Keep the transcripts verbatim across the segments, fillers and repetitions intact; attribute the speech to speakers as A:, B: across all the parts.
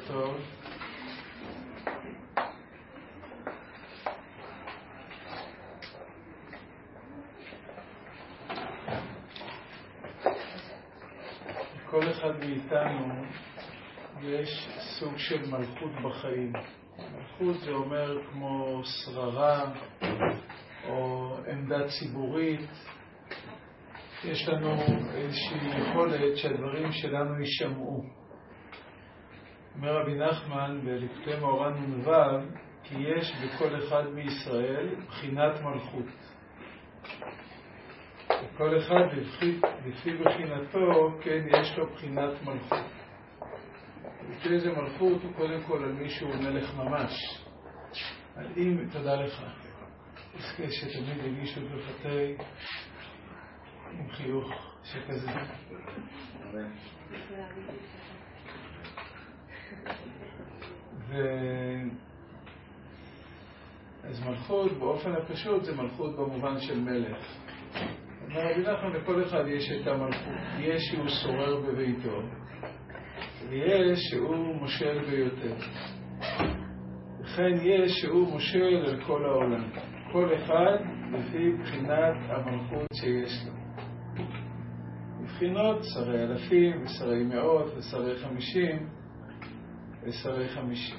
A: טוב. כל אחד מאיתנו יש סוג של מלכות בחיים. מלכות זה אומר כמו שררה או עמדה ציבורית. יש לנו איזושהי יכולת שהדברים שלנו יישמעו. אומר רבי נחמן בליקוטי מאורע נ"ו, כי יש בכל אחד מישראל בחינת מלכות. כל אחד לפי, לפי בחינתו, כן, יש לו בחינת מלכות. לפי איזה מלכות הוא קודם כל על מישהו מלך ממש. על אם, תודה לך. תזכה שתמיד יגישו את ברכתי עם חיוך שכזה. ו... אז מלכות באופן הפשוט זה מלכות במובן של מלך. אומר רבי נחמן, לכל אחד יש את המלכות. יש שהוא שורר בביתו, ויש שהוא מושל ביותר. וכן יש שהוא מושל על כל העולם. כל אחד לפי בחינת המלכות שיש לו. מבחינות שרי אלפים ושרי מאות ושרי חמישים ושרי חמישים.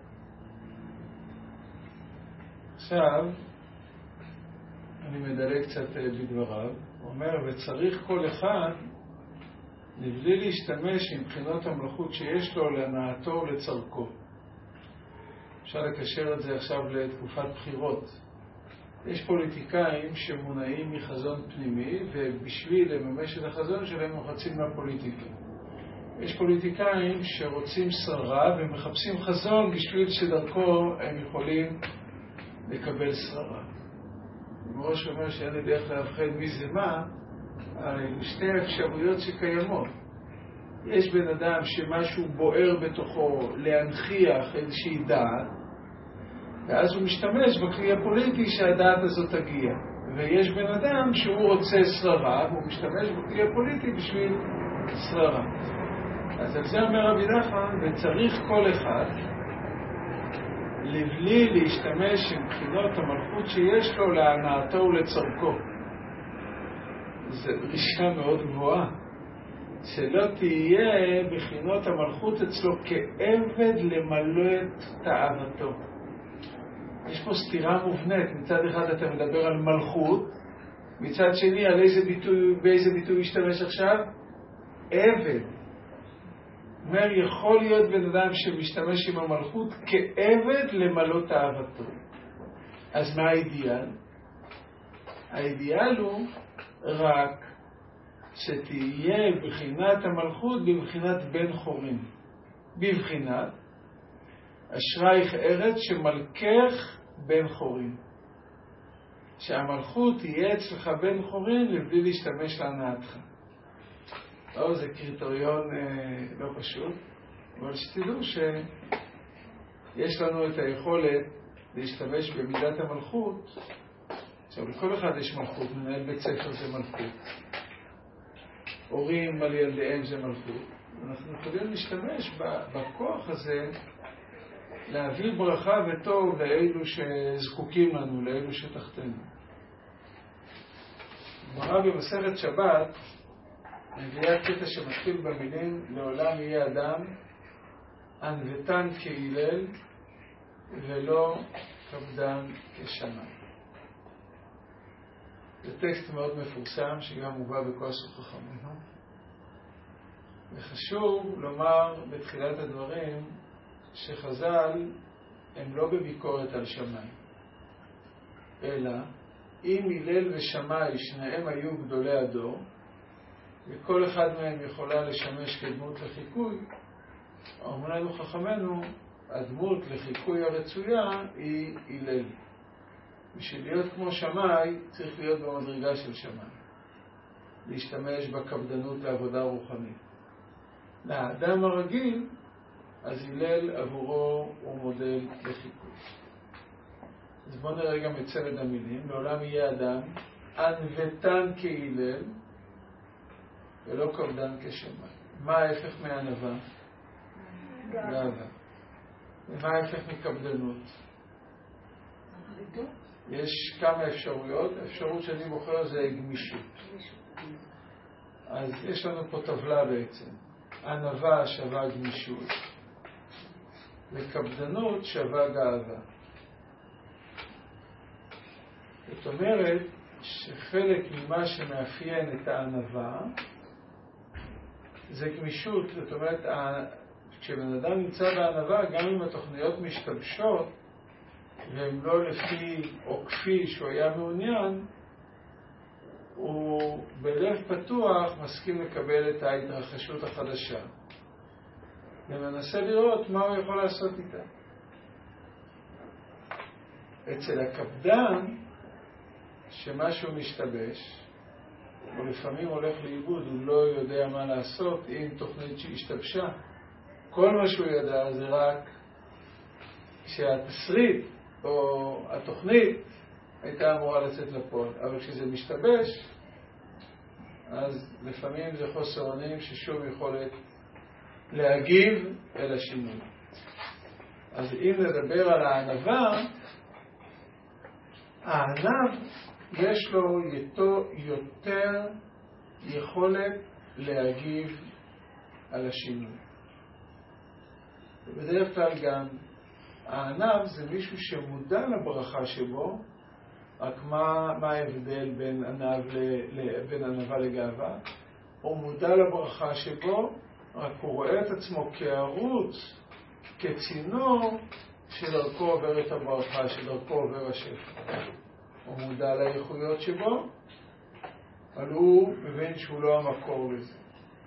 A: עכשיו אני מדלג קצת בדבריו. הוא אומר, וצריך כל אחד לבלי להשתמש עם בחינות המלכות שיש לו להנאתו ולצרכו. אפשר לקשר את זה עכשיו לתקופת בחירות. יש פוליטיקאים שמונעים מחזון פנימי, ובשביל לממש את החזון שלהם הם רצים מהפוליטיקה. יש פוליטיקאים שרוצים שררה ומחפשים חזון בשביל שדרכו הם יכולים לקבל שררה. מראש אומר שאין לי דרך להבחן מי זה מה, שתי האפשרויות שקיימות. יש בן אדם שמשהו בוער בתוכו להנכיח איזושהי דעת, ואז הוא משתמש בכלי הפוליטי שהדעת הזאת תגיע. ויש בן אדם שהוא רוצה שררה, והוא משתמש בכלי הפוליטי בשביל שררה. אז על זה אומר רבי נחמן, וצריך כל אחד לבלי להשתמש עם בחינות המלכות שיש לו להנאתו ולצרכו. זו דרישה מאוד גבוהה. שלא תהיה בחינות המלכות אצלו כעבד למלא את תאוותו. יש פה סתירה מובנית. מצד אחד אתה מדבר על מלכות, מצד שני על איזה ביטוי, באיזה ביטוי משתמש עכשיו? עבד. אומר, יכול להיות בן אדם שמשתמש עם המלכות כעבד למלא תאוותו. אז מה האידיאל? האידיאל הוא רק שתהיה בחינת המלכות בבחינת בן חורין. בבחינת אשרייך ארץ שמלכך בן חורין. שהמלכות תהיה אצלך בן חורין לבלי להשתמש להנאתך. לא, זה קריטריון אה, לא פשוט, אבל שתדעו שיש לנו את היכולת להשתמש במידת המלכות. עכשיו, לכל אחד יש מלכות, מנהל בית ספר זה מלכות. הורים על ילדיהם זה מלכות. אנחנו יכולים להשתמש בכוח הזה להביא ברכה וטוב לאלו שזקוקים לנו, לאלו שתחתנו. גמרא במסכת שבת מביאה קטע שמתחיל במילים לעולם יהיה אדם ענוותן כהלל ולא קפדן כשמאי. זה טקסט מאוד מפורסם שגם מובא בכוס וחכמים. וחשוב לומר בתחילת הדברים שחז"ל הם לא בביקורת על שמאי, אלא אם הלל ושמאי שניהם היו גדולי הדור וכל אחד מהם יכולה לשמש כדמות לחיקוי, אומרים לנו חכמנו, הדמות לחיקוי הרצויה היא הלל. בשביל להיות כמו שמאי צריך להיות במדרגה של שמאי, להשתמש בקפדנות לעבודה רוחנית. לאדם הרגיל אז הלל עבורו הוא מודל לחיקוי. אז בואו נראה גם את צמד המילים. לעולם יהיה אדם ענוותן כהלל ולא קפדן כשמאי. מה ההפך מענווה? גאווה. ומה ההפך מקפדנות? יש כמה אפשרויות. האפשרות שאני בוחר זה גמישות. אז יש לנו פה טבלה בעצם. ענווה שווה גמישות, וקפדנות שווה גאווה. זאת אומרת שחלק ממה שמאפיין את הענווה זה גמישות. זאת אומרת, כשבן אדם נמצא בענווה, גם אם התוכניות משתבשות והן לא לפי או כפי שהוא היה מעוניין, הוא בלב פתוח מסכים לקבל את ההתרחשות החדשה ומנסה לראות מה הוא יכול לעשות איתה. אצל הקפדן, שמשהו משתבש, או לפעמים הולך לאיבוד, הוא לא יודע מה לעשות עם תוכנית שהשתבשה. כל מה שהוא ידע זה רק שהתסריט או התוכנית הייתה אמורה לצאת לפועל. אבל כשזה משתבש, אז לפעמים זה חוסר אונים ששום יכולת להגיב אל השינוי. אז אם נדבר על הענווה, הענב יש לו יותר יכולת להגיב על השינוי. ובדרך כלל גם הענב זה מישהו שמודע לברכה שבו, רק מה, מה ההבדל בין ענב ל, בין ענווה לגאווה? הוא מודע לברכה שבו, רק הוא רואה את עצמו כערוץ, כצינור שדרכו עובר את הברכה, שדרכו עובר השפע. הוא מודע לאיכויות שבו, אבל הוא מבין שהוא לא המקור לזה.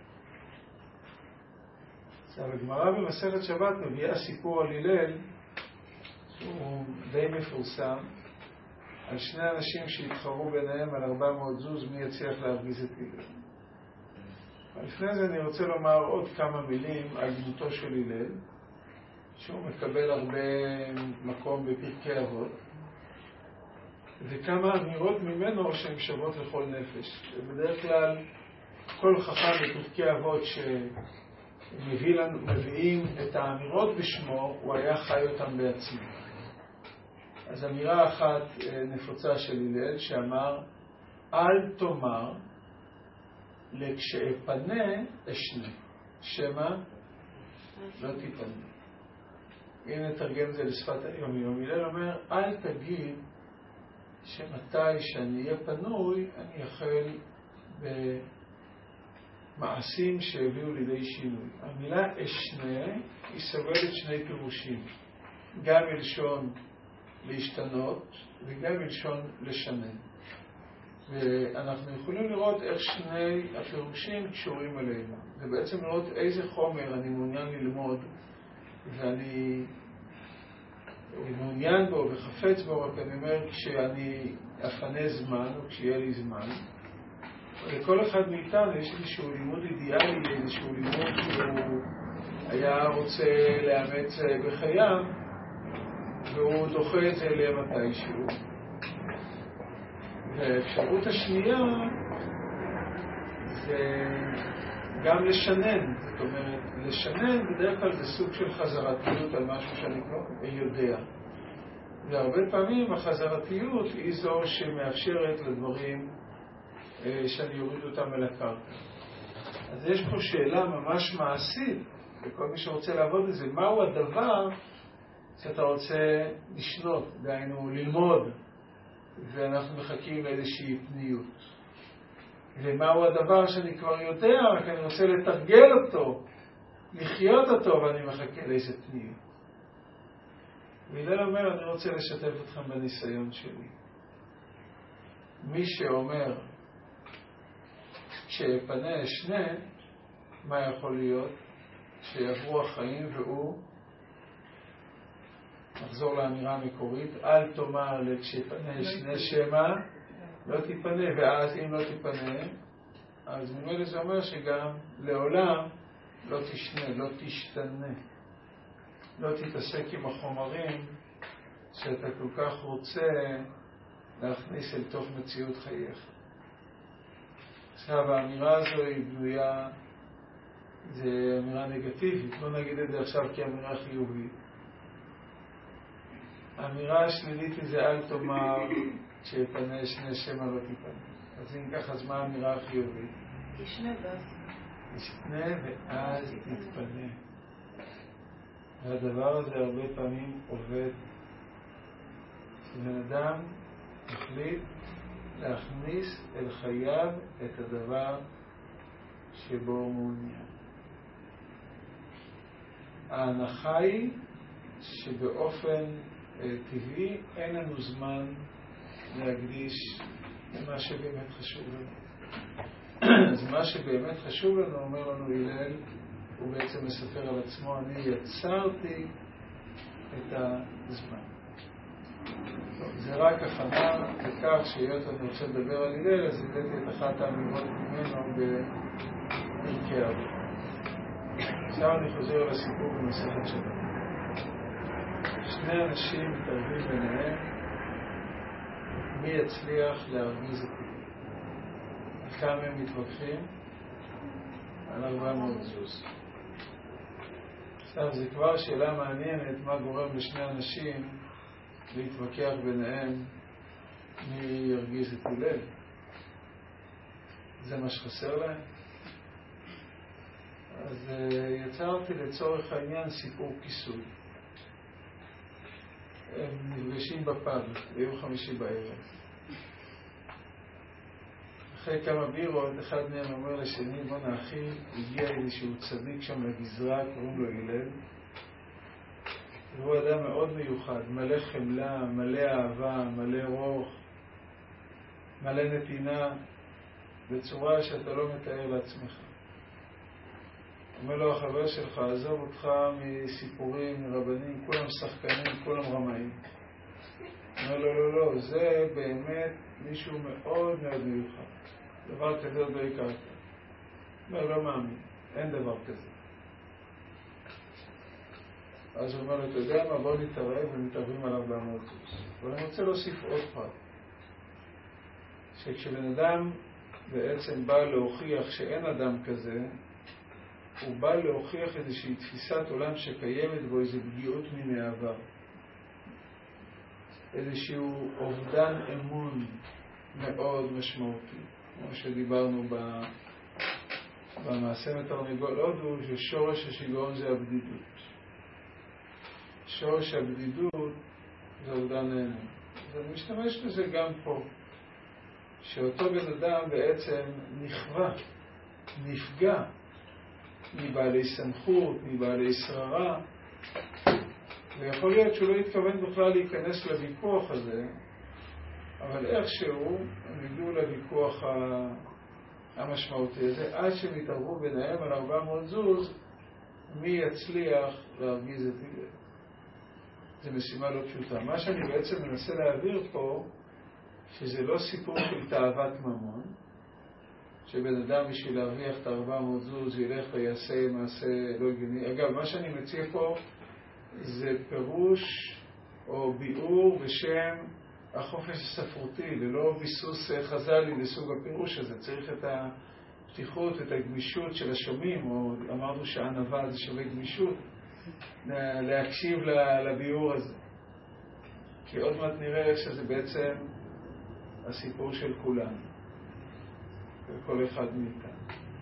A: עכשיו, הגמרא במסכת שבת מביאה סיפור על הלל, שהוא די מפורסם, על שני אנשים שהתחרו ביניהם על ארבע מאות זוז מי יצליח להרגיז את הלל. לפני זה אני רוצה לומר עוד כמה מילים על דמותו של הלל, שהוא מקבל הרבה מקום בפרקי אבות, וכמה אמירות ממנו שהן שוות לכל נפש. בדרך כלל כל חכם בפרקי אבות שמביאים את האמירות בשמו, הוא היה חי אותם בעצמו. אז אמירה אחת נפוצה של הלל שאמר, אל תאמר לכשאפנה אשנה, שמה לא תיפנה. אם נתרגם זה לשפת היום יום, הלל אומר, אל תגיד שמתי שאני אהיה פנוי, אני אחל במעשים שהביאו לידי שינוי. המילה אשנה היא סובלת שני פירושים, גם מלשון להשתנות וגם מלשון לשנן. ואנחנו יכולים לראות איך שני הפירושים קשורים אלינו. זה בעצם לראות איזה חומר אני מעוניין ללמוד, ואני מעוניין בו וחפץ בו, רק אני אומר כשאני אפנה זמן או כשיהיה לי זמן. לכל אחד מאיתנו יש איזשהו לימוד אידיאלי, איזשהו לימוד שהוא היה רוצה לאמץ בחייו, והוא דוחה את זה למתישהו. והאפשרות השנייה זה גם לשנן. זאת אומרת, לשנן בדרך כלל זה סוג של חזרתיות על משהו שאני כבר יודע. והרבה פעמים החזרתיות היא זו שמאפשרת לדברים שאני אוריד אותם אל הקרקע. אז יש פה שאלה ממש מעשית, וכל מי שרוצה לעבוד בזה, מהו הדבר שאתה רוצה לשנות, דהיינו ללמוד, ואנחנו מחכים לאיזושהי פניות. ומהו הדבר שאני כבר יודע, רק אני רוצה לתרגל אותו, לחיות אותו, ואני מחכה לאיזה פניות. והלל אומר, אני רוצה לשתף אתכם בניסיון שלי. מי שאומר כשפנה אשנה, מה יכול להיות? שיעברו החיים והוא נחזור לאמירה המקורית, אל תאמר לכשפנה אשנה שמה לא תיפנה, ואז אם לא תיפנה, אז ממילא זה אומר שגם לעולם לא תשנה, לא תשתנה, לא תתעסק עם החומרים שאתה כל כך רוצה להכניס אל תוך מציאות חייך. עכשיו, האמירה הזו היא בנויה זה אמירה נגטיבית, לא נגיד את זה עכשיו כאמירה חיובית. האמירה השלילית היא זה אל תאמר שיפנה שני שמא לא תיפנה. אז אם ככה, אז מה האמירה החיובית?
B: תשנה ואז.
A: תשנה ואז תתפנה. והדבר הזה הרבה פעמים עובד. שבן אדם החליט להכניס אל חייו את הדבר שבו הוא מעוניין. ההנחה היא שבאופן טבעי אין לנו זמן להקדיש למה שבאמת חשוב לנו. אז מה שבאמת חשוב לנו, אומר לנו הלל, הוא בעצם מספר על עצמו, אני יצרתי את הזמן. זה רק הכנה לכך שהיות אני רוצה לדבר על הלל, אז הבאתי את אחת האמירות ממנו בפרקי אבות. עכשיו אני חוזר לסיפור במסכת שבת. שני אנשים מתערבים ביניהם, מי יצליח להרגיז את הלל. על כמה הם מתווכחים? על ארבע מאות זוז. עכשיו, זה כבר שאלה מעניינת מה גורם לשני אנשים להתווכח ביניהם מי ירגיז את הלל. זה מה שחסר להם. אז יצרתי לצורך העניין סיפור כיסוי. הם נפגשים בפאב ביום חמישי בערב. אחרי כמה בירות, אחד מהם אומר לשני, בוא נאחי, הגיע איזשהו צדיק שם לגזרה, קוראים לו הלל. והוא אדם מאוד מיוחד, מלא חמלה, מלא אהבה, מלא רוח, מלא נתינה, בצורה שאתה לא מתאר לעצמך. אומר לו החבר שלך, עזוב אותך מסיפורים, מרבנים, כולם שחקנים, כולם רמאים. אומר לו, לא, לא, זה באמת מישהו מאוד מאוד מיוחד. דבר כזה עוד לא הכרת. אומר, לא מאמין, אין דבר כזה. אז הוא אומר לו, אתה יודע מה, בוא נתערב ומתערבים עליו באמות זוז. אבל אני רוצה להוסיף עוד פרט. שכשבן אדם בעצם בא להוכיח שאין אדם כזה, הוא בא להוכיח איזושהי תפיסת עולם שקיימת בו איזו פגיעות מן העבר. איזשהו אובדן אמון מאוד משמעותי. כמו שדיברנו במעשה מתרנגול הודו, ששורש השיגעון זה הבדידות. שורש הבדידות זה אובדן אמון. אז אני משתמש בזה גם פה. שאותו בן אדם בעצם נכווה, נפגע, מבעלי סמכות, מבעלי שררה, ויכול להיות שהוא לא התכוון בכלל להיכנס לוויכוח הזה, אבל איכשהו הם הגיעו לוויכוח המשמעותי הזה, עד שהם התערבו ביניהם על ארבע מאות זוז, מי יצליח להרגיז את הלל. זו משימה לא פשוטה. מה שאני בעצם מנסה להעביר פה, שזה לא סיפור של תאוות ממון, שבן אדם בשביל להרוויח את ארבע מאות זוז ילך ויעשה מעשה לא הגיוני. אגב, מה שאני מציע פה זה פירוש או ביאור בשם החופש הספרותי, ולא ביסוס חז"לי לסוג הפירוש הזה. צריך את הפתיחות, את הגמישות של השומעים, או אמרנו שהענווה זה שווה גמישות, להקשיב לביאור הזה. כי עוד מעט נראה שזה בעצם הסיפור של כולנו. וכל אחד מאיתנו.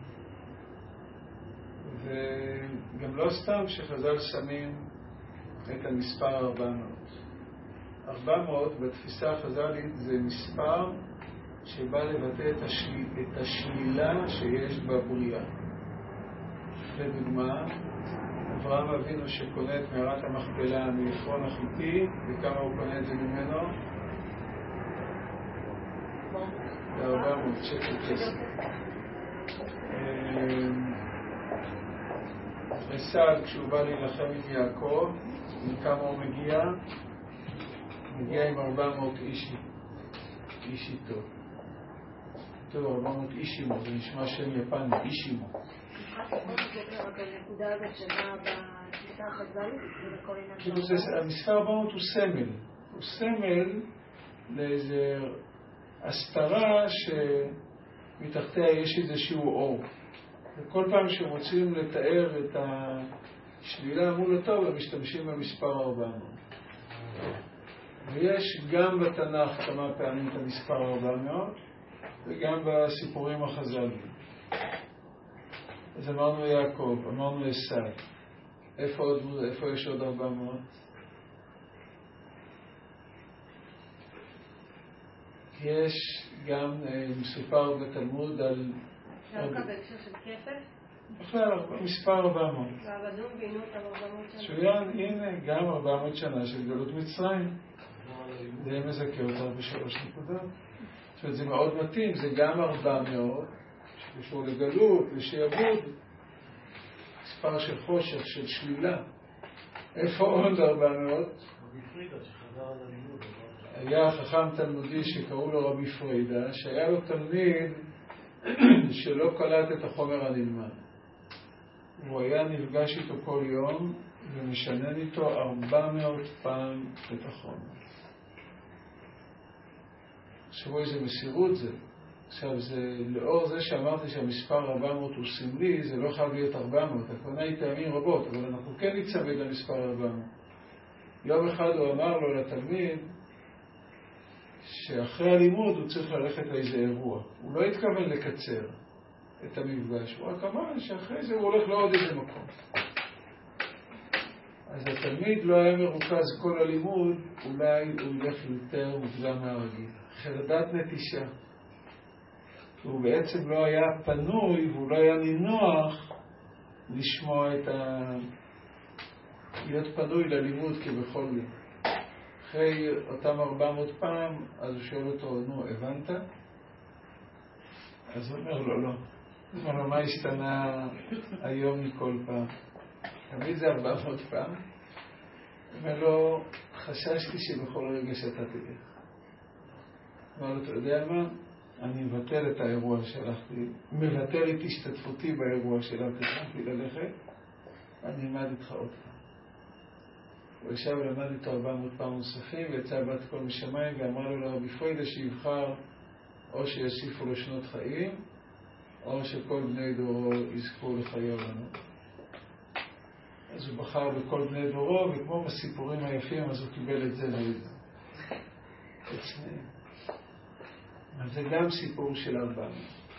A: וגם לא סתם שחז"ל שמים את המספר ארבע מאות. ארבע מאות בתפיסה החז"לית זה מספר שבא לבטא את, השליל, את השלילה שיש בבריאה. לדוגמה, אברהם אבינו שקונה את מערת המכפלה מעפרון החיתי, וכמה הוא קונה את זה ממנו? ארבע מאות שקל כסף. עשיו, כשהוא בא להילחם עם יעקב, מכמה הוא מגיע? מגיע עם ארבע מאות איש, איש איתו. טוב, ארבע מאות איש אימו, זה נשמע שם יפני, איש אימו.
B: רק הנקודה הזאת שמה בתפיסה החז"לית ולכל עניין
A: של המספר ארבע מאות הוא סמל. הוא סמל לאיזה הסתרה שמתחתיה יש איזשהו אור. וכל פעם שרוצים לתאר את השלילה מול הטוב, הם משתמשים במספר ארבע מאות. ויש גם בתנ"ך כמה פעמים את המספר ארבע מאות, וגם בסיפורים החז"ליים. אז אמרנו יעקב, אמרנו עשיו. איפה, עוד, איפה יש עוד ארבע מאות? יש גם מסופר בתלמוד על...
B: דווקא בהקשר של כסף?
A: בכלל, מספר ארבע מאות.
B: ועבדו ובינו אותם ארבע מאות שנה.
A: שוין, הנה, גם ארבע מאות שנה של גלות מצרים. זה מזכה אותה בשלוש נקודות. זאת אומרת, זה מאוד מתאים, זה גם ארבע מאות, שקשור לגלות, לשעבוד, מספר של חושך, של שלילה. איפה עוד ארבע מאות?
C: רבי פרידה שחזר על הלימוד.
A: היה חכם תלמודי שקראו לו רבי פרידה, שהיה לו תלמיד שלא קלט את החומר הנלמד. הוא היה נפגש איתו כל יום ומשנן איתו ארבע מאות פעם את החומר. עכשיו איזה מסירות זה. עכשיו זה, לאור זה שאמרתי שהמספר ארבע מאות הוא סמלי, זה לא חייב להיות ארבע מאות, הכוונה היא טעמים רבות, אבל אנחנו כן נצמד למספר ארבע מאות. יום אחד הוא אמר לו לתלמיד שאחרי הלימוד הוא צריך ללכת לאיזה אירוע. הוא לא התכוון לקצר את המפגש, הוא רק אמר שאחרי זה הוא הולך לעוד איזה מקום. אז התלמיד לא היה מרוכז כל הלימוד, אולי הוא ילך יותר מוקדם מהרגיל. חרדת נטישה. הוא בעצם לא היה פנוי והוא לא היה נינוח לשמוע את ה... להיות פנוי ללימוד כבכל יום. אחרי אותם ארבע מאות פעם, אז הוא שואל אותו, נו, הבנת? אז הוא אומר לו, לא. הוא אומר לו, מה השתנה היום מכל פעם? תמיד זה ארבע מאות פעם. הוא אומר לו, חששתי שבכל רגע שאתה תלך. הוא אומר לו, אתה יודע מה? אני מבטל את האירוע שהלכתי, מבטל את השתתפותי באירוע שאליו תכננתי ללכת, אני אלמד איתך עוד פעם. הוא ישב ולמד איתו ארבע מאות פעם נוספים, ויצא בת קול משמיים ואמרה לו לרבי פרידה שיבחר או שיוסיפו לו שנות חיים, או שכל בני דורו יזכו לחיי עולמות. אז הוא בחר בכל בני דורו, וכמו בסיפורים היפים, אז הוא קיבל את זה ואת זה. את שניהם. אבל זה גם סיפור של ארבע מאות.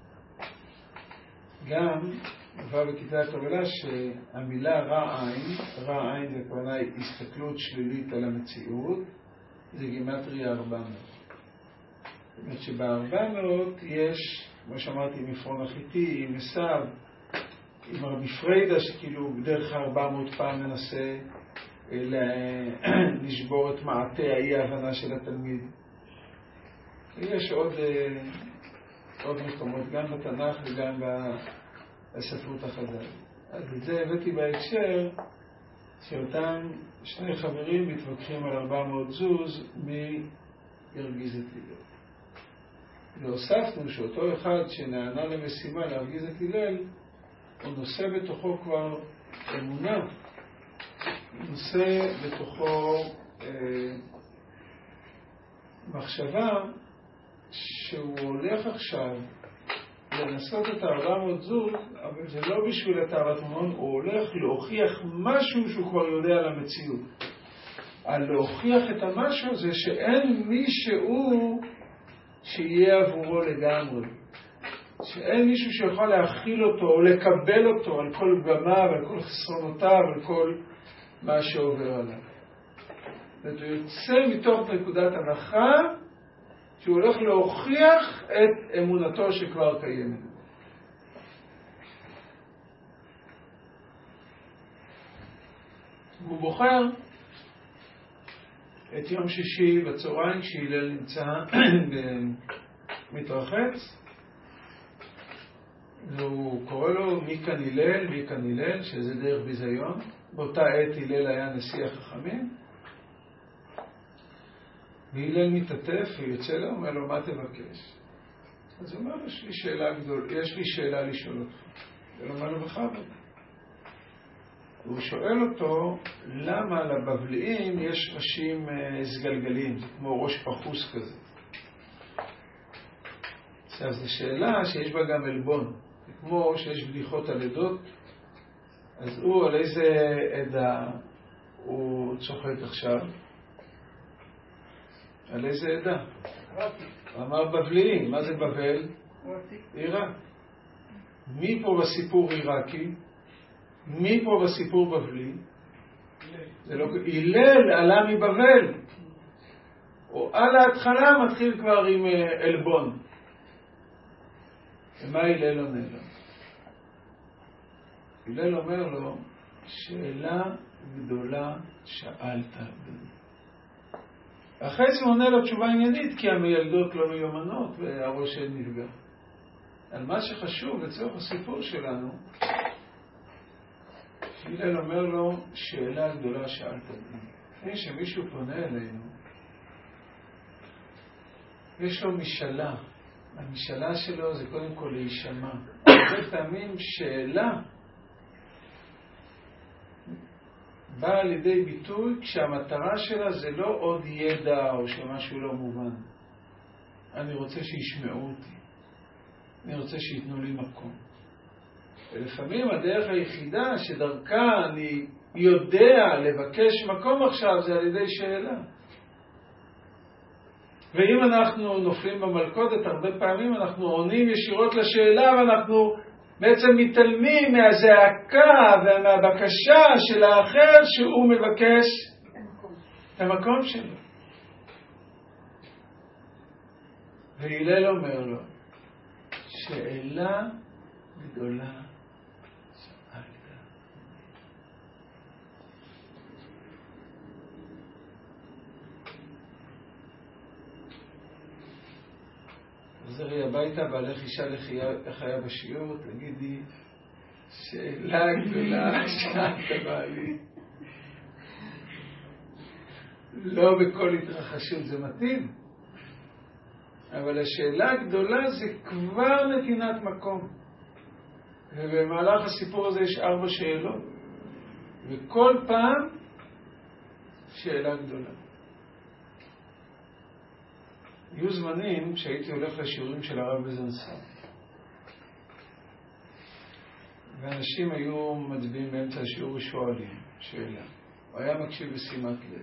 A: גם, עבר בכתבי הקבלה שהמילה רע עין, רע עין זה כוונה הסתכלות שלילית על המציאות, זה גימטריה ארבע מאות. זאת אומרת שב-ארבע מאות יש, כמו שאמרתי, עם עפרון החיתי, עם עשיו, עם רבי פרידה שכאילו בדרך ארבע מאות פעם מנסה לשבור את מעטה האי ההבנה של התלמיד. ויש עוד, עוד מקומות, גם בתנ"ך וגם בספרות החז"לית. אז את זה הבאתי בהקשר שאותם שני חברים מתווכחים על ארבע מאות זוז מי ירגיז את הלל. והוספנו שאותו אחד שנענה למשימה להרגיז את הלל, הוא נושא בתוכו כבר אמונה, הוא נושא בתוכו אה, מחשבה שהוא הולך עכשיו לנסות את ארבע מאות זוז, אבל זה לא בשביל התאוות ממון, הוא הולך להוכיח משהו שהוא כבר יודע על המציאות. על להוכיח את המשהו זה שאין מישהו שיהיה עבורו לגמרי. שאין מישהו שיכול להכיל אותו או לקבל אותו על כל במה ועל כל חסרונותיו ועל כל מה שעובר עליו. זאת יוצא מתוך נקודת הנחה שהוא הולך להוכיח את אמונתו שכבר קיימת. הוא בוחר את יום שישי בצהריים כשהלל נמצא מתרחץ, והוא קורא לו מי כאן הלל, מי כאן הלל, שזה דרך ביזיון. באותה עת הלל היה נשיא החכמים, והלל מתעטף ויוצא לו, אומר לו מה תבקש? אז הוא אומר, יש לי שאלה גדולה, יש לי שאלה לשאול אותך. הוא אומר לו בכבוד. הוא שואל אותו למה לבבליים יש ראשים סגלגלים, כמו ראש פחוס כזה. עכשיו זו שאלה שיש בה גם אלבון, כמו שיש בדיחות על עדות, אז הוא על איזה עדה הוא צוחק עכשיו? על איזה עדה? הוא אמר בבליים. מה זה בבל? עיראק. מי פה בסיפור עיראקי? מי פה בסיפור בבלי? זה לא... הלל עלה מבבל. או על ההתחלה מתחיל כבר עם אלבון. ומה הלל אומר לו? הלל אומר לו, שאלה גדולה שאלת בני. אחרי זה הוא עונה לו תשובה עניינית, כי המילדות לא מיומנות והראש נפגע. על מה שחשוב לצורך הסיפור שלנו, הלל אומר לו, שאלה גדולה שאלת בני. לפני שמישהו פונה אלינו, יש לו משאלה. המשאלה שלו זה קודם כל להישמע. הרבה פעמים שאלה באה לידי ביטוי כשהמטרה שלה זה לא עוד ידע או שמשהו לא מובן. אני רוצה שישמעו אותי. אני רוצה שיתנו לי מקום. ולפעמים הדרך היחידה שדרכה אני יודע לבקש מקום עכשיו זה על ידי שאלה. ואם אנחנו נופלים במלכודת, הרבה פעמים אנחנו עונים ישירות לשאלה ואנחנו בעצם מתעלמים מהזעקה ומהבקשה של האחר שהוא מבקש את המקום שלו. והלל אומר לו, שאלה גדולה שאלת. תחזרי הביתה והלך אישה איך היה בשיעור, תגידי, שאלה גדולה שאלת בעלי. לא בכל התרחשות זה מתאים, אבל השאלה הגדולה זה כבר נתינת מקום. ובמהלך הסיפור הזה יש ארבע שאלות, וכל פעם שאלה גדולה. היו זמנים כשהייתי הולך לשיעורים של הרב בזנסר, ואנשים היו מצביעים באמצע השיעור ושואלים שאלה. הוא היה מקשיב בשימת לב.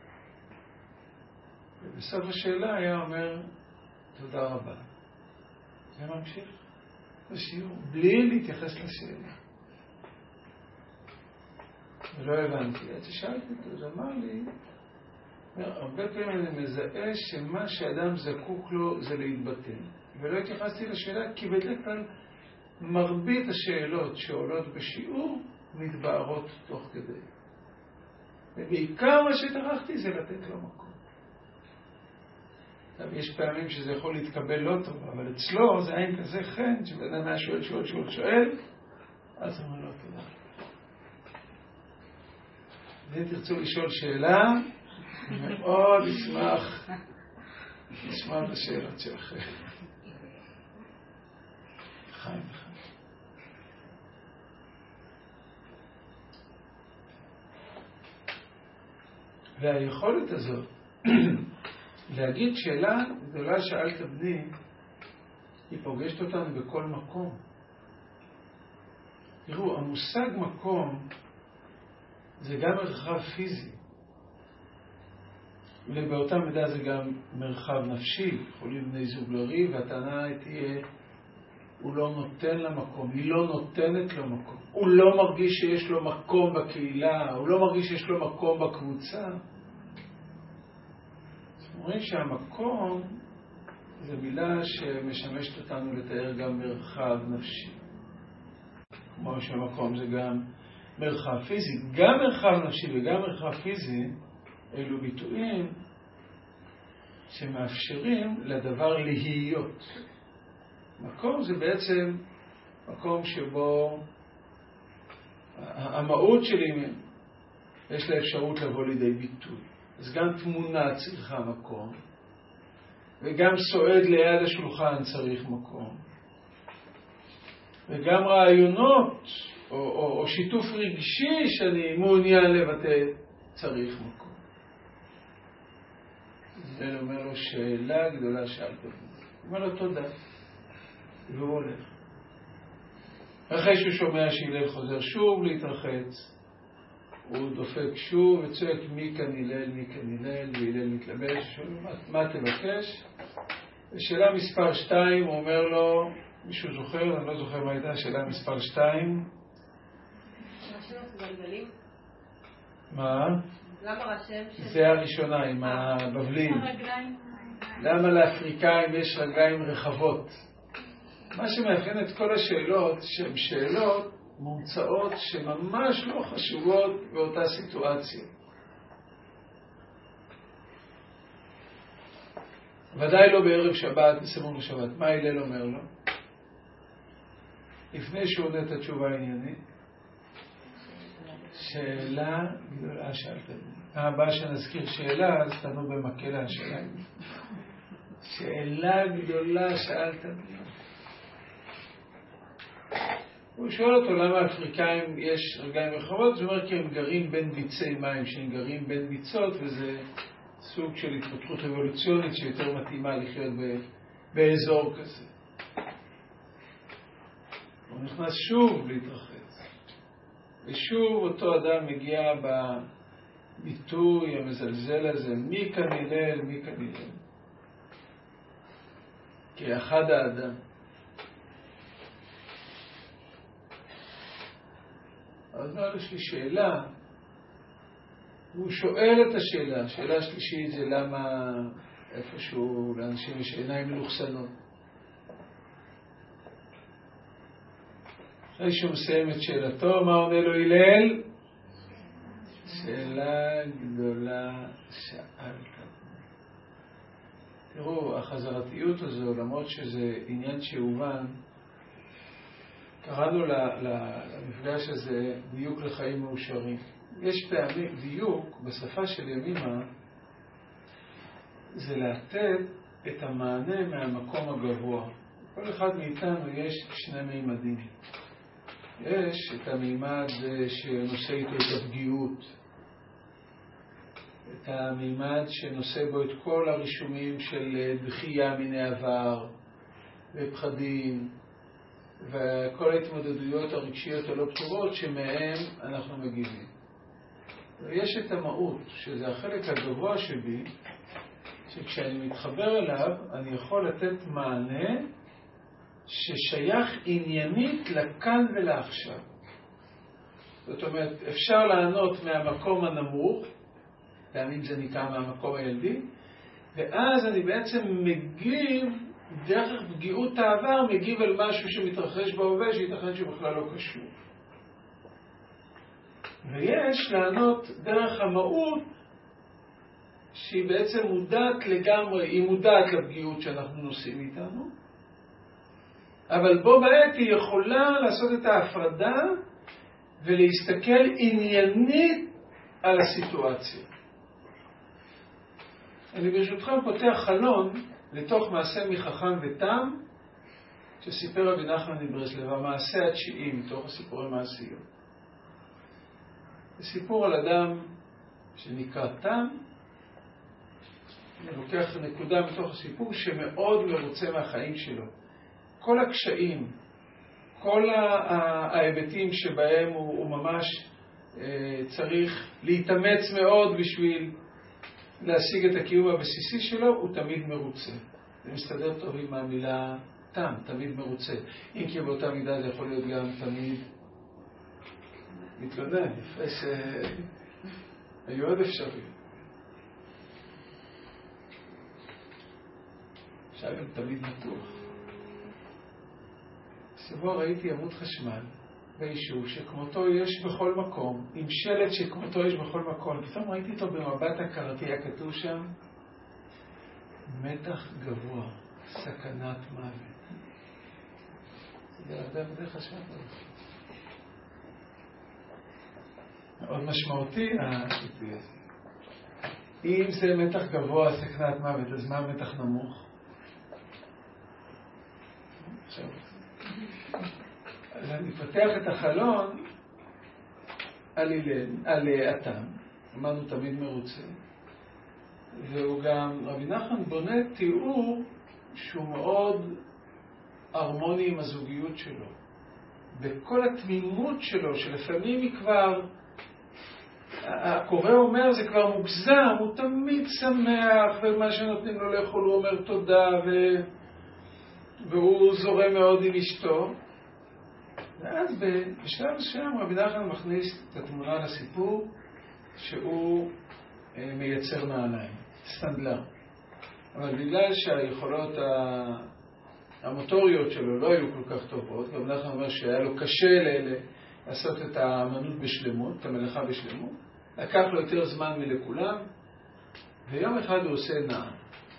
A: ובסוף השאלה היה אומר, תודה רבה. וממשיך בשיעור, בלי להתייחס לשאלה. ולא הבנתי. אז שאלתי אותו, אז אמר לי, הרבה פעמים אני מזהה שמה שאדם זקוק לו זה להתבטא. ולא התייחסתי לשאלה, כי בדרך כלל מרבית השאלות שעולות בשיעור מתבארות תוך כדי. ובעיקר מה שטרחתי זה לתת לו מקום. יש פעמים שזה יכול להתקבל לא טוב, אבל אצלו זה אין כזה חן, שבאדם היה שואל, שואל, שואל, שואל, אז הוא אומר לו תודה. ואם תרצו לשאול שאלה, אני מאוד אשמח לשמוע את השאלות שלכם. חיים וחיים. והיכולת הזאת, להגיד שאלה גדולה שאלת בני, היא פוגשת אותנו בכל מקום. תראו, המושג מקום זה גם מרחב פיזי. ובאותה מידה זה גם מרחב נפשי. יכולים בני זוג לריב, והטענה תהיה, הוא לא נותן לה מקום, היא לא נותנת לו מקום. הוא לא מרגיש שיש לו מקום בקהילה, הוא לא מרגיש שיש לו מקום בקבוצה. אומרים שהמקום זה מילה שמשמשת אותנו לתאר גם מרחב נפשי. כמו שהמקום זה גם מרחב פיזי. גם מרחב נפשי וגם מרחב פיזי אלו ביטויים שמאפשרים לדבר להיות. מקום זה בעצם מקום שבו המהות שלי יש לה אפשרות לבוא לידי ביטוי. אז גם תמונה צריכה מקום, וגם סועד ליד השולחן צריך מקום, וגם רעיונות או, או, או שיתוף רגשי שאני מעוניין לבטא צריך מקום. זה אומר לו שאלה גדולה שאלת. הוא אומר לו תודה, והוא הולך. אחרי שהוא שומע שהלל חוזר שוב להתרחץ, הוא דופק שוב וצועק מי כאן הלל, מי כאן הלל, והלל מתלבש, מה, מה תבקש? ושאלה מספר שתיים, הוא אומר לו, מישהו זוכר, אני לא זוכר מה הייתה, שאלה מספר שתיים. מה?
B: למה רשם ש...
A: זה הראשונה עם הבבלים. למה לאפריקאים יש רגליים רחבות? מה שמאפיין את כל השאלות, שהן שאלות מומצאות שממש לא חשובות באותה סיטואציה. ודאי לא בערב שבת, בסמוך לשבת. מה הלל אומר לו? לפני שהוא עונה את התשובה העניינית, שאלה גדולה שאלת. הבאה שנזכיר שאלה, אז תנו במקלה השאלה. שאלה גדולה שאלת. הוא שואל אותו למה האפריקאים יש רגליים רחבות, זאת אומרת כי הם גרים בין ביצי מים, שהם גרים בין ביצות, וזה סוג של התפתחות אבולוציונית שיותר מתאימה לחיות באזור כזה. הוא נכנס שוב להתרחץ, ושוב אותו אדם מגיע בביטוי המזלזל הזה, מי כאן הלל, מי כאן הלל, כאחד האדם. אז יש לי שאלה, הוא שואל את השאלה, השאלה השלישית זה למה איפשהו לאנשים יש עיניים מלוכסנות. אחרי שהוא מסיים את שאלתו, מה עונה לו הלל? שאלה גדולה שאלת. תראו, החזרתיות הזו, למרות שזה עניין שהובן, קראנו למפגש הזה דיוק לחיים מאושרים. יש פעמים, דיוק בשפה של ימימה, זה לתת את המענה מהמקום הגבוה. כל אחד מאיתנו יש שני מימדים. יש את המימד שנושא איתו את הפגיעות, את המימד שנושא בו את כל הרישומים של דחייה מן העבר ופחדים, וכל ההתמודדויות הרגשיות הלא פתורות שמהם אנחנו מגיבים. ויש את המהות, שזה החלק הגבוה שבי, שכשאני מתחבר אליו, אני יכול לתת מענה ששייך עניינית לכאן ולעכשיו. זאת אומרת, אפשר לענות מהמקום הנמוך, פעמים זה נקרא מהמקום הילדי, ואז אני בעצם מגיב, דרך פגיעות העבר, מגיב על משהו שמתרחש בהווה, שייתכן שבכלל לא קשור. ויש לענות דרך המהות, שהיא בעצם מודעת לגמרי, היא מודעת לפגיעות שאנחנו נושאים איתנו, אבל בו בעת היא יכולה לעשות את ההפרדה, ולהסתכל עניינית על הסיטואציה. אני ברשותכם פותח חלון, לתוך מעשה מחכם ותם, שסיפר רבי נחמן מברסלב, המעשה התשיעי מתוך הסיפורי מעשיות. זה סיפור על אדם שנקרא תם, אני לוקח נקודה מתוך הסיפור שמאוד מרוצה מהחיים שלו. כל הקשיים, כל ההיבטים שבהם הוא, הוא ממש אה, צריך להתאמץ מאוד בשביל להשיג את הקיום הבסיסי שלו, הוא תמיד מרוצה. זה מסתדר טוב עם המילה תם, תמיד מרוצה. אם כי באותה מידה זה יכול להיות גם תמיד מתלונן, יפה שהיו עוד אפשריים. אפשר גם תמיד מתוח. שבוע ראיתי עמוד חשמל ביישוב שכמותו יש בכל מקום, עם שלט שכמותו יש בכל מקום. פתאום ראיתי אותו במבט הכרתי, היה כתוב שם, מתח גבוה, סכנת מוות. זה הרבה הרבה חשמל. מאוד משמעותי השיפוי הזה. אם זה מתח גבוה, סכנת מוות, אז מה מתח נמוך? עכשיו, אז אני פותח את החלון על הלל, על אתם, אמרנו תמיד מרוצה, והוא גם, רבי נחמן בונה תיאור שהוא מאוד הרמוני עם הזוגיות שלו. בכל התמימות שלו, שלפעמים היא כבר, הקורא אומר זה כבר מוגזם, הוא תמיד שמח, ומה שנותנים לו לאכול הוא אומר תודה, ו... והוא זורם מאוד עם אשתו. ואז בשלב מסוים רבי נחמן מכניס את התמונה לסיפור שהוא מייצר נעליים, סטנדלר. אבל בגלל שהיכולות המוטוריות שלו לא היו כל כך טובות, רבי נחמן אומר שהיה לו קשה לאלה לעשות את האמנות בשלמות, את המלאכה בשלמות, לקח לו יותר זמן מלכולם, ויום אחד הוא עושה נעל.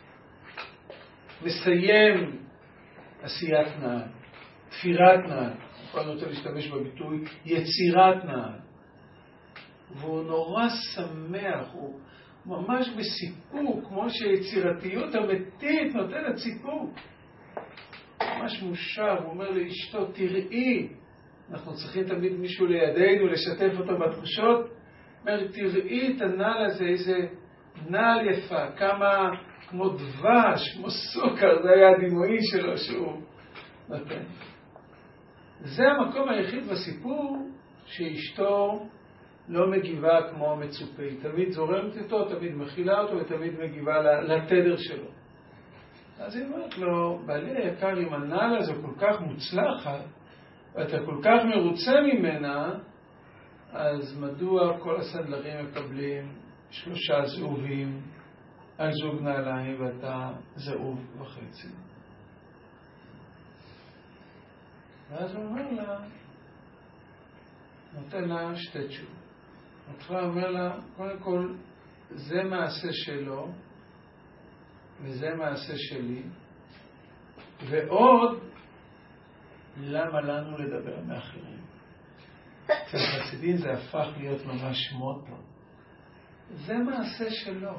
A: מסיים עשיית נעל, תפירת נעל, אני רוצה להשתמש בביטוי יצירת נעל. והוא נורא שמח, הוא ממש בסיפוק, כמו שיצירתיות אמיתית נותנת סיפוק. ממש מושב, הוא אומר לאשתו, תראי, אנחנו צריכים תמיד מישהו לידינו, לשתף אותו בתחושות, אומר, תראי את הנעל הזה, איזה נעל יפה, כמה כמו דבש, כמו סוכר, זה היה הדימוי שלו שהוא נותן. זה המקום היחיד בסיפור שאשתו לא מגיבה כמו מצופה. היא תמיד זורמת איתו, תמיד מכילה אותו ותמיד מגיבה לתדר שלו. אז היא אומרת לו, בעלי היקר, אם הנעל הזו כל כך מוצלחת ואתה כל כך מרוצה ממנה, אז מדוע כל הסנדלרים מקבלים שלושה זהובים על זוג נעליים ואתה זהוב וחצי? ואז הוא אומר לה, נותן לה שתי תשובות. מתחילה אומר לה, קודם כל, זה מעשה שלו, וזה מעשה שלי, ועוד, למה לנו לדבר מאחרים? אצל חסידים זה הפך להיות ממש מוטו. זה מעשה שלו.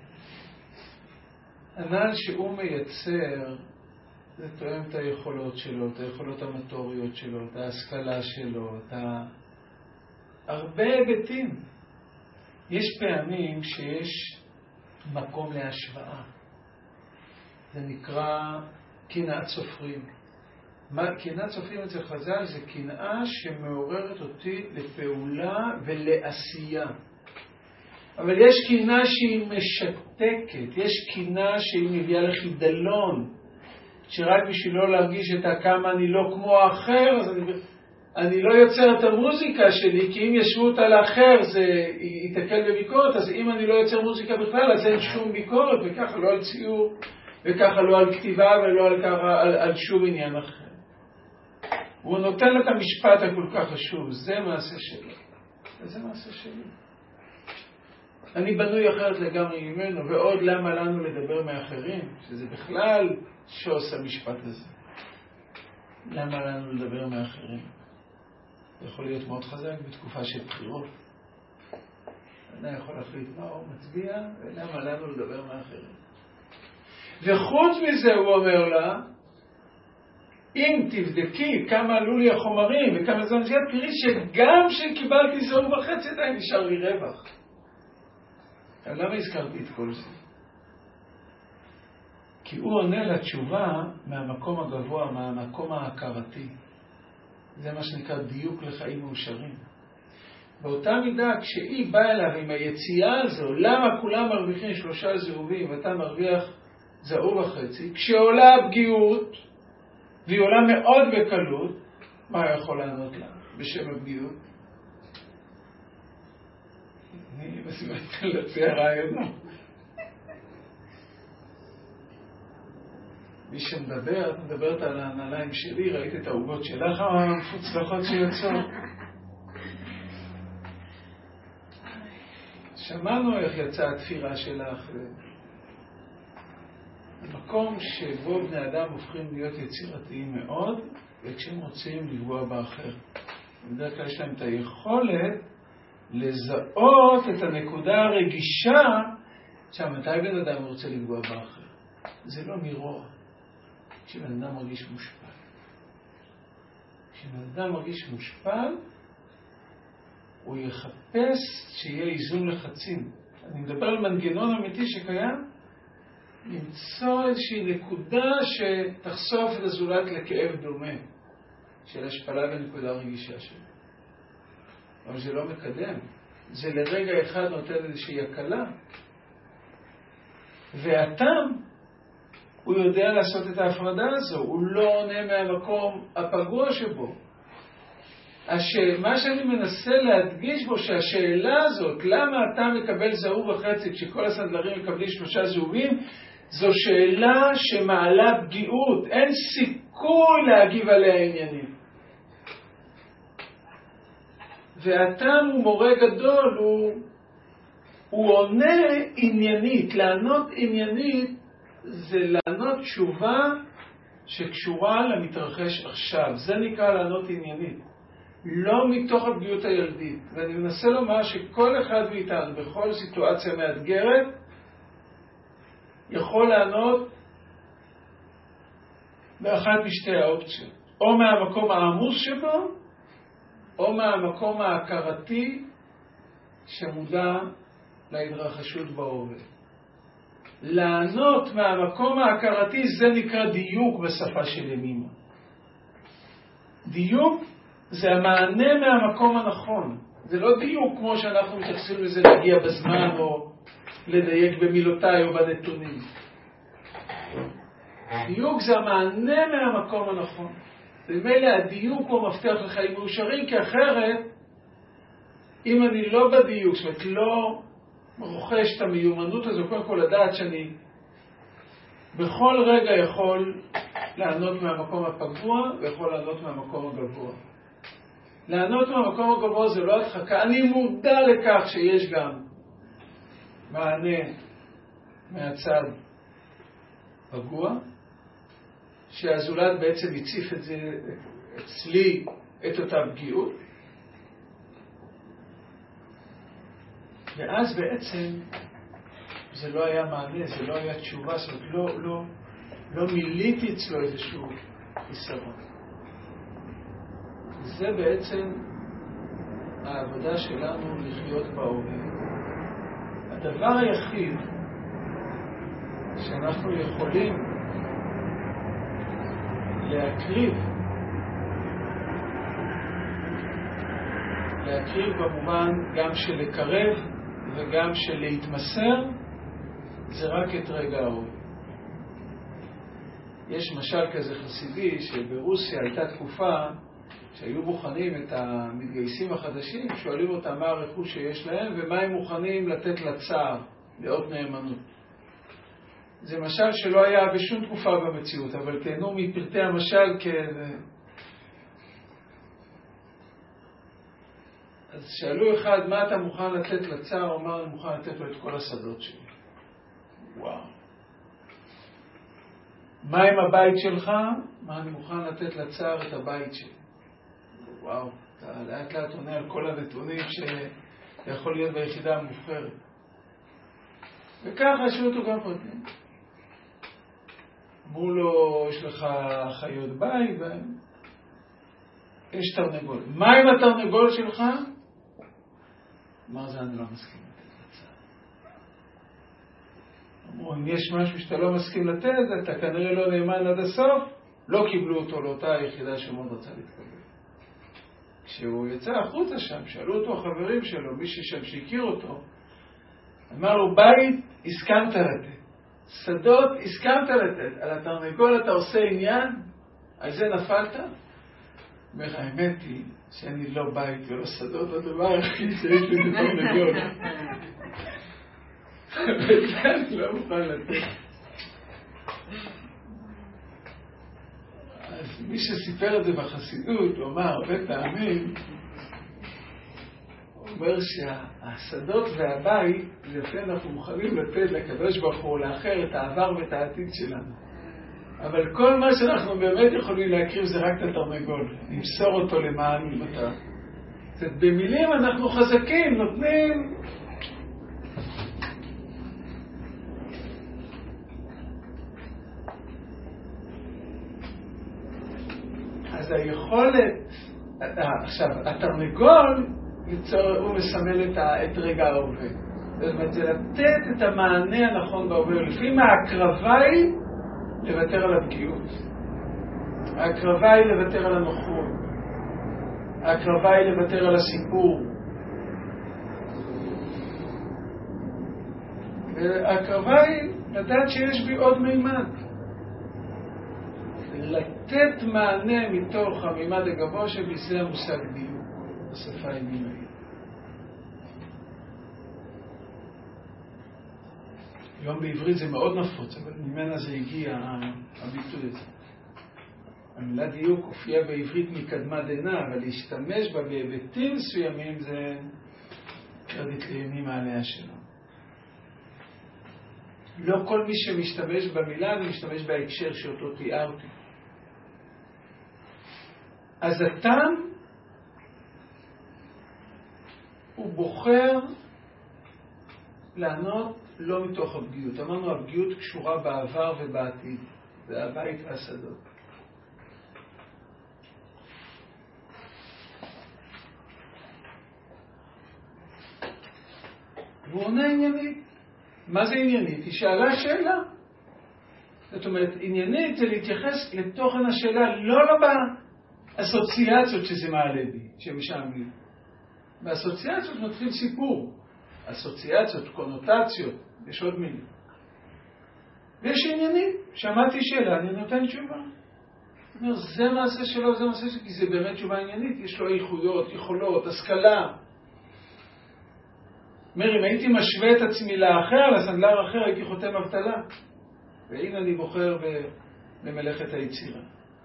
A: הנעל שהוא מייצר, זה תואם את היכולות שלו, את היכולות המוטוריות שלו, את ההשכלה שלו, את ה... הרבה היבטים. יש פעמים שיש מקום להשוואה. זה נקרא קנאת סופרים. קנאת סופרים אצל חז"ל זה קנאה שמעוררת אותי לפעולה ולעשייה. אבל יש קנאה שהיא משתקת, יש קנאה שהיא מביאה לחידלון, שרק בשביל לא להרגיש את הכמה אני לא כמו האחר, אז אני, אני לא יוצר את המוזיקה שלי, כי אם ישרו אותה לאחר זה ייתקל בביקורת, אז אם אני לא יוצר מוזיקה בכלל, אז אין שום ביקורת, וככה לא על ציור, וככה לא על כתיבה, ולא על, ככה, על, על שום עניין אחר. הוא נותן את המשפט הכל כך חשוב, זה מעשה שלי. זה מעשה שלי. אני בנוי אחרת לגמרי ממנו, ועוד למה לנו לדבר מאחרים, שזה בכלל שוס המשפט הזה. למה לנו לדבר מאחרים? זה יכול להיות מאוד חזק בתקופה של בחירות. אני יכול להחליט מה הוא מצביע, ולמה לנו לדבר מאחרים. וחוץ מזה הוא אומר לה, אם תבדקי כמה עלו לי החומרים וכמה זמן נשאר, תראי שגם שקיבלתי זהוב וחצי עדיין נשאר לי רווח. למה הזכרתי את כל זה? כי הוא עונה לתשובה מהמקום הגבוה, מהמקום ההכרתי. זה מה שנקרא דיוק לחיים מאושרים. באותה מידה, כשהיא באה אליו עם היציאה הזו, למה כולם מרוויחים שלושה זהובים ואתה מרוויח זהוב וחצי, כשעולה הפגיעות, והיא עולה מאוד בקלות, מה יכול לענות לה בשם הפגיעות? אני מסביב להציע רעיונות. מי שמדבר, את מדברת על הנעליים שלי, ראית את העוגות שלך, המפוצלחות שיוצאות. שמענו איך יצאה התפירה שלך. מקום שבו בני אדם הופכים להיות יצירתיים מאוד, וכשהם רוצים לפגוע באחר. בדרך כלל יש להם את היכולת לזהות את הנקודה הרגישה, שמתי בן אדם רוצה לפגוע באחר. זה לא מרוע. כשבן אדם מרגיש מושפל. כשבן אדם מרגיש מושפל, הוא יחפש שיהיה איזון לחצים. אני מדבר על מנגנון אמיתי שקיים, למצוא איזושהי נקודה שתחשוף את הזולת לכאב דומה. של השפלה בנקודה רגישה שלו. אבל זה לא מקדם. זה לרגע אחד נותן איזושהי הקלה. והתם, הוא יודע לעשות את ההפרדה הזו. הוא לא עונה מהמקום הפגוע שבו. השאל, מה שאני מנסה להדגיש בו, שהשאלה הזאת, למה אתה מקבל זהוב וחצי כשכל הסנדלרים מקבלים שלושה זהובים, זו שאלה שמעלה פגיעות. אין סיכוי להגיב עליה עניינים. והתם הוא מורה גדול, הוא, הוא עונה עניינית. לענות עניינית זה לענות תשובה שקשורה למתרחש עכשיו. זה נקרא לענות עניינית. לא מתוך הפגיעות הילדית. ואני מנסה לומר שכל אחד מאיתנו, בכל סיטואציה מאתגרת, יכול לענות באחת משתי האופציות. או מהמקום העמוס שבו, או מהמקום ההכרתי שמודע להתרחשות בהווה. לענות מהמקום ההכרתי זה נקרא דיוק בשפה של ימימה. דיוק זה המענה מהמקום הנכון. זה לא דיוק כמו שאנחנו מתייחסים לזה להגיע בזמן או לדייק במילותיי או בנתונים. דיוק זה המענה מהמקום הנכון. במילא הדיוק הוא מפתח לחיים מאושרים, כי אחרת, אם אני לא בדיוק, זאת אומרת לא רוכש את המיומנות הזו, קודם כל לדעת שאני בכל רגע יכול לענות מהמקום הפגוע ויכול לענות מהמקום הגבוה. לענות מהמקום הגבוה זה לא הדחקה. אני מודע לכך שיש גם מענה מהצד פגוע, שהזולת בעצם הציף את זה אצלי, את אותה פגיעות. ואז בעצם זה לא היה מענה, זה לא היה תשובה, זאת אומרת, לא, לא, לא מיליתי אצלו איזשהו חיסרון. זה בעצם העבודה שלנו לחיות בהווה. הדבר היחיד שאנחנו יכולים להקריב, להקריב במובן גם של לקרב וגם של להתמסר, זה רק את רגע ההווה. יש משל כזה חסידי שברוסיה הייתה תקופה שהיו בוחנים את המתגייסים החדשים, שואלים אותם מה הרכוש שיש להם ומה הם מוכנים לתת לצער, לאות נאמנות. זה משל שלא היה בשום תקופה במציאות, אבל תהנו מפרטי המשל כן. אז שאלו אחד, מה אתה מוכן לתת לצער? הוא אמר, אני מוכן לתת לו את כל השדות שלי. וואו. מה עם הבית שלך? מה אני מוכן לתת לצער? את הבית שלי. וואו, אתה לאט לאט עונה על כל הנתונים שיכול להיות ביחידה המובחרת. וככה שאלו אותו גם פרטים. אמרו לו, יש לך חיות בית, יש תרנגול. מה עם התרנגול שלך? אמר, זה אני לא מסכים לתת לצער. אמרו, אם יש משהו שאתה לא מסכים לתת, אתה כנראה לא נאמן עד הסוף, לא קיבלו אותו לאותה היחידה שמאוד רצה להתקבל. כשהוא יצא החוצה שם, שאלו אותו החברים שלו, מישהו שם שהכיר אותו, אמר לו, בית הסכמת לתת, שדות הסכמת לתת, על התרנגול אתה עושה עניין, על זה נפלת? אומר, האמת היא שאני לא בית ולא שדות, הדבר היחיד שיש לי זה תרנגול. וזה אני לא מוכן לתת. אז מי שסיפר את זה בחסידות, הוא אמר הרבה פעמים, הוא אומר שהשדות והבית, לפי אנחנו מוכנים לתת לקדוש ברוך הוא לאחר את העבר ואת העתיד שלנו. אבל כל מה שאנחנו באמת יכולים להקריב זה רק את התרנגול, למסור אותו למען מלמטה. במילים אנחנו חזקים, נותנים. אז היכולת, עכשיו, התרנגול, הוא מסמל את, את רגע ההווה. זאת אומרת, זה לתת את המענה הנכון בהווה. לפעמים ההקרבה היא לוותר על הפגיעות. ההקרבה היא לוותר על הנוחות. הקרבה היא לוותר על הסיפור. הקרבה היא לדעת שיש בי עוד מימד. לתת מענה מתוך המימד הגבוה שבי, זה המושג דיוק. השפה היא מילאית. היום בעברית זה מאוד נפוץ, אבל ממנה זה הגיע הביטוי הזה. המילה דיוק הופיעה בעברית מקדמה דנא, אבל להשתמש בה בהיבטים מסוימים זה קרדיט לימים העליה שלו. לא כל מי שמשתמש במילה, אני משתמש בהקשר שאותו תיארתי. אז הטעם הוא בוחר לענות לא מתוך הפגיעות. אמרנו, הפגיעות קשורה בעבר ובעתיד. זה הבית והשדות. והוא עונה עניינית. מה זה עניינית? היא שאלה שאלה. זאת אומרת, עניינית זה להתייחס לתוכן השאלה, לא באסוציאציות שזה מעלה בי, שמשם לי. באסוציאציות מתחיל סיפור. אסוציאציות, קונוטציות, יש עוד מילים. ויש עניינים. שמעתי שאלה, אני נותן תשובה. זאת אומרת, זה מעשה שלו, זה מעשה שלו, כי זה באמת תשובה עניינית. יש לו איכויות, יכולות, השכלה. אומר, אם הייתי משווה את עצמי לאחר, לסנדלר אחר, הייתי חותם אבטלה. והנה אני בוחר במלאכת היצירה.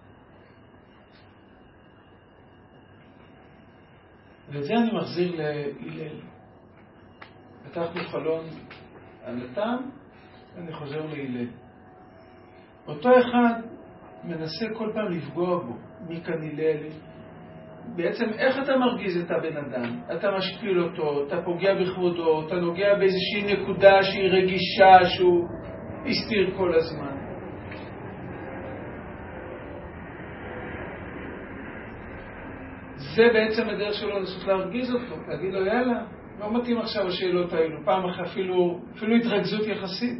A: ואת זה אני מחזיר להלל. פתחנו חלון על הטעם, ואני חוזר להלל. אותו אחד מנסה כל פעם לפגוע בו. מי כאן הלל? בעצם איך אתה מרגיז את הבן אדם? אתה משפיל אותו, אתה פוגע בכבודו, אתה נוגע באיזושהי נקודה שהיא רגישה, שהוא הסתיר כל הזמן. זה בעצם הדרך שלו לנסות להרגיז אותו, להגיד לו יאללה, לא מתאים עכשיו השאלות האלו, פעם אחת אפילו, אפילו התרכזות יחסית.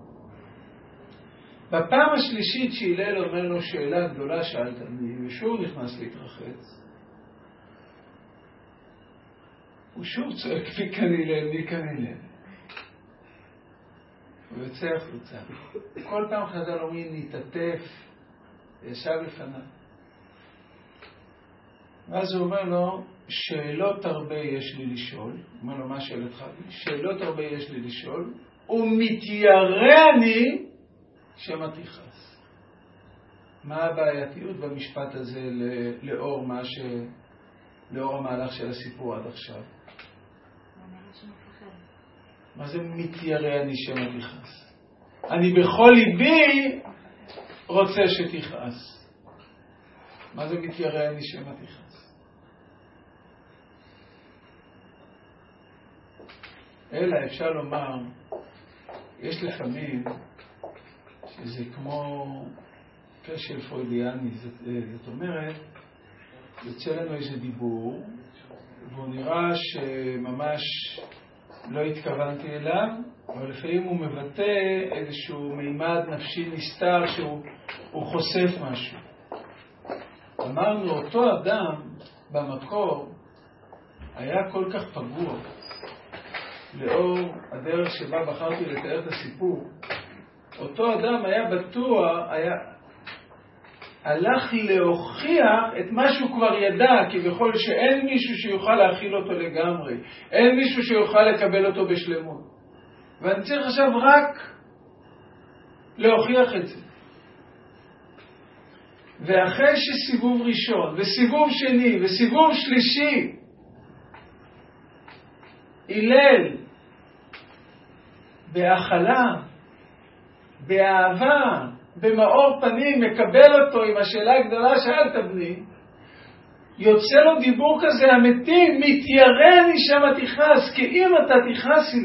A: בפעם השלישית שהלל אומר לו שאלה גדולה, שאלת מי, ושוב נכנס להתרחץ. הוא שוב צועק מי כאן הלל, מי כאן הלל. הוא יוצא החוצה. כל פעם חז"ל אומרים להתעטף, ישב לפניו. ואז הוא אומר לו, שאלות הרבה יש לי לשאול. הוא אומר לו, מה שאלתך? שאלות הרבה יש לי לשאול, ומתיירא אני שמא תכעס. מה הבעייתיות במשפט הזה לאור מה ש... לאור המהלך של הסיפור עד עכשיו? מה זה מתיירא אני שמא תכעס? אני בכל ליבי רוצה שתכעס. מה זה מתיירא אני שמא תכעס? אלא אפשר לומר, יש לפעמים שזה כמו כשל פרוידיאני, זאת, זאת אומרת, יוצא לנו איזה דיבור, והוא נראה שממש לא התכוונתי אליו, אבל לפעמים הוא מבטא איזשהו מימד נפשי נסתר שהוא חושף משהו. אמרנו, אותו אדם במקור היה כל כך פגוע, לאור הדרך שבה בחרתי לתאר את הסיפור. אותו אדם היה בטוח, היה, הלך להוכיח את מה שהוא כבר ידע, כי בכל שאין מישהו שיוכל להכיל אותו לגמרי, אין מישהו שיוכל לקבל אותו בשלמות. ואני צריך עכשיו רק להוכיח את זה. ואחרי שסיבוב ראשון, וסיבוב שני, וסיבוב שלישי, הלל, בהכלה, באהבה, במאור פנים, מקבל אותו עם השאלה הגדולה שאלת בני, יוצא לו דיבור כזה אמיתי, מתיירא אני שמא תכעס, כי אם אתה תכעס